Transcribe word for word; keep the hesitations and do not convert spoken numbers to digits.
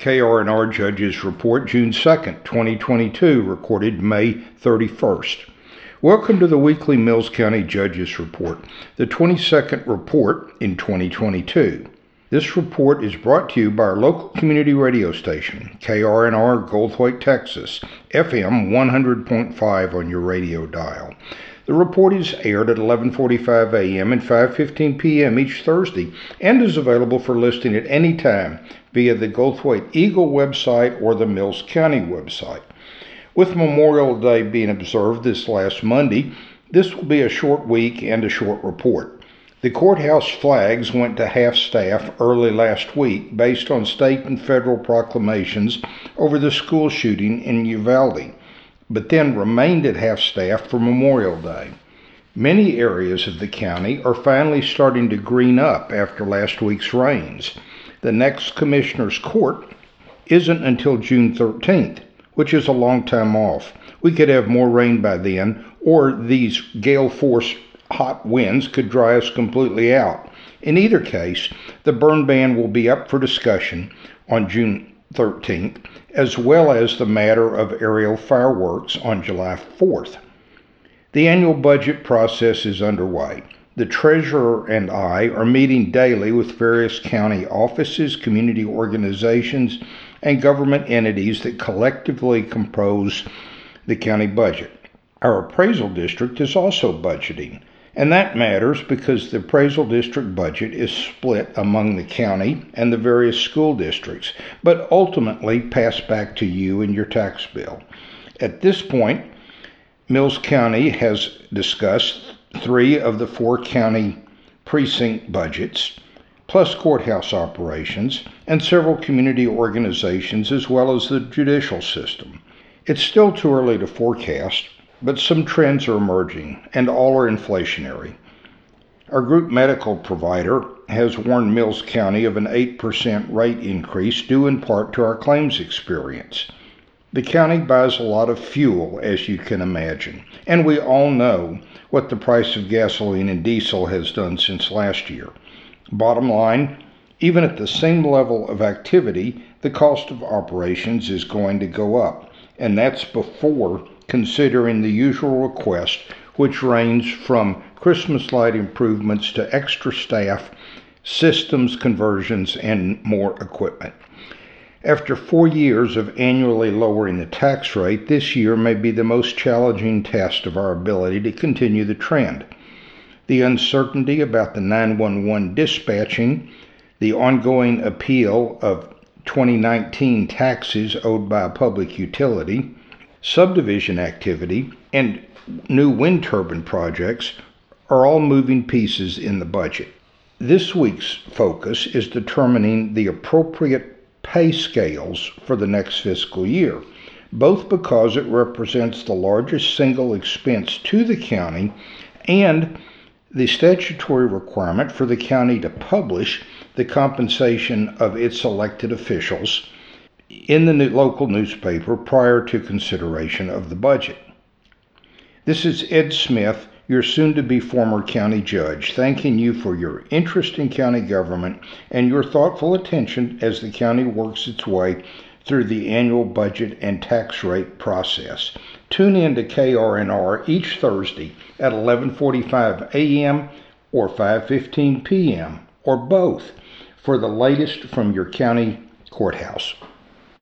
K R N R Judges Report, June second, twenty twenty-two, recorded May thirty-first. Welcome to the weekly Mills County Judges Report, the twenty-second report in twenty twenty-two. This report is brought to you by our local community radio station, K R N R Goldthwaite, Texas, F M one hundred point five on your radio dial. The report is aired at eleven forty-five a m and five fifteen p m each Thursday and is available for listening at any time via the Goldthwaite Eagle website or the Mills County website. With Memorial Day being observed this last Monday, this will be a short week and a short report. The courthouse flags went to half-staff early last week based on state and federal proclamations over the school shooting in Uvalde, but then remained at half-staff for Memorial Day. Many areas of the county are finally starting to green up after last week's rains. The next Commissioner's Court isn't until June thirteenth, which is a long time off. We could have more rain by then, or these gale-force hot winds could dry us completely out. In either case, the burn ban will be up for discussion on June thirteenth, as well as the matter of aerial fireworks on July fourth. The annual budget process is underway. The Treasurer and I are meeting daily with various county offices, community organizations, and government entities that collectively compose the county budget. Our appraisal district is also budgeting, and that matters because the appraisal district budget is split among the county and the various school districts, but ultimately passed back to you in your tax bill. At this point, Mills County has discussed three of the four county precinct budgets, plus courthouse operations, and several community organizations, as well as the judicial system. It's still too early to forecast, but some trends are emerging, and all are inflationary. Our group medical provider has warned Mills County of an eight percent rate increase due in part to our claims experience. The county buys a lot of fuel, as you can imagine, and we all know what the price of gasoline and diesel has done since last year. Bottom line, even at the same level of activity, the cost of operations is going to go up, and that's before considering the usual request, which range from Christmas light improvements to extra staff, systems conversions, and more equipment. After four years of annually lowering the tax rate, this year may be the most challenging test of our ability to continue the trend. The uncertainty about the nine one one dispatching, the ongoing appeal of twenty nineteen taxes owed by a public utility, subdivision activity, and new wind turbine projects are all moving pieces in the budget. This week's focus is determining the appropriate pay scales for the next fiscal year, both because it represents the largest single expense to the county and the statutory requirement for the county to publish the compensation of its elected officials in the new local newspaper prior to consideration of the budget. This is Ed Smith, your soon-to-be former county judge, thanking you for your interest in county government and your thoughtful attention as the county works its way through the annual budget and tax rate process. Tune in to K R N R each Thursday at eleven forty-five a m or five fifteen p m or both for the latest from your county courthouse.